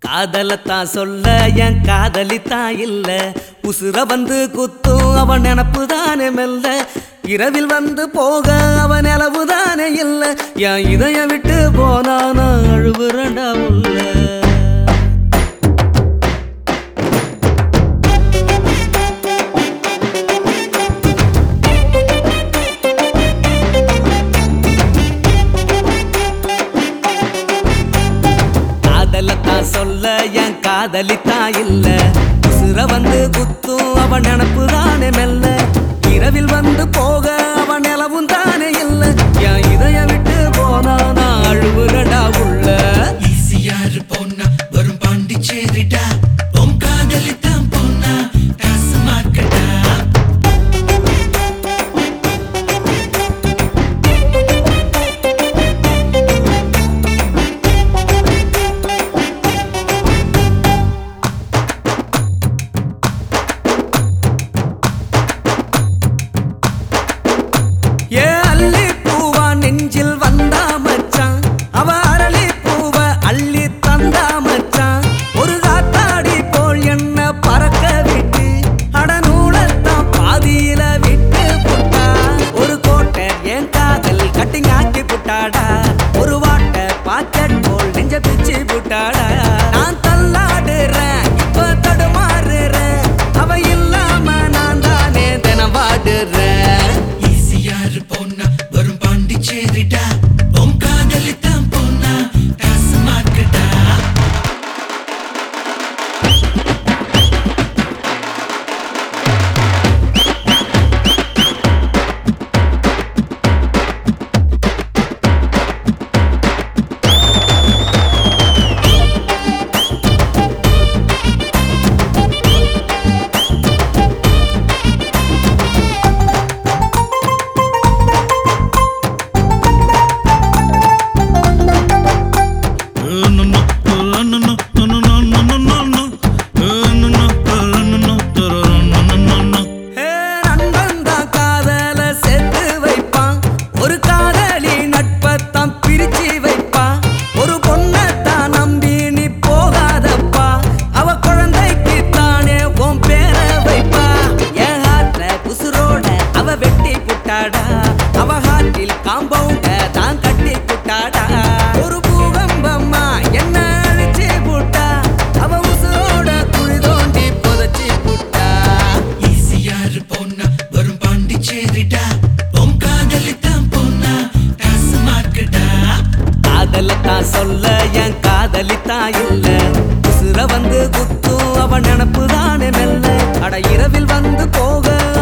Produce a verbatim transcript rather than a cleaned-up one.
காதலத்தான் சொல்ல என் காதலித்தான் இல்ல உசுர வந்து குத்தும் அவன் நினப்புதானே மெல்ல இரவில் வந்து போக அவன் நிலவுதானே இல்ல என் இதய விட்டு போனான அழுவுறண்டா உள்ள சொல்ல என் காதலித்தான் இல்ல உசுர வந்து குத்தும் அவன் நினப்புதானே மெல்ல இரவில் வந்து போக அவன் நிலவும் தானே இல்ல என் இதய விட்டு போனா நான் அழுவுறடா உள்ள ஈசியாரு போனா வரும் பாண்டிச்சேரிடா உன் காதலித்தான் போனா காசு மார்க்கடா நெஞ்சில் வந்தா மச்சான் அவ அரளி பூவ அள்ளி தந்தா மச்சான் ஒரு காத்தாடி போல் என்ன பறக்க விட்டு அடநூலத்தான் பாதியில விட்டு புட்டா ஒரு கோட்டை என் காதல் கட்டிங் ஆக்கி புட்டாடா ஒரு வாட்டை பாக்கெட் போல் நெஞ்ச பிச்சு புட்டாடா நான் தள்ளாடுறேன் இப்ப தடுமாறுறேன் அவ இல்லாம நான் தானே தினம் வாடுறேன் ஈசியாரு போனா வரும் பாண்டிச்சேரிடா உன் காதலித்தான் போனா காசு மார்க்கடா அவ ஹாட்டில் காம்பவுண்ட தான் கட்டி புட்டாடா ஒரு பூகம்பம்மா என்ன அழிச்சு புட்டா அவ உசுரோட குழி தோண்டி புதைச்சி புட்டா ஈசியாரு போனா வரும் பாண்டிச்சேரிடா உன் காதலித்தான் போனா காசு மார்க்கடா காதலத்தான் சொல்ல என் காதலித்தான் இல்ல உசுர வந்து குத்தும் அவன் நினப்புதானே மெல்ல அட இரவில் வந்து போக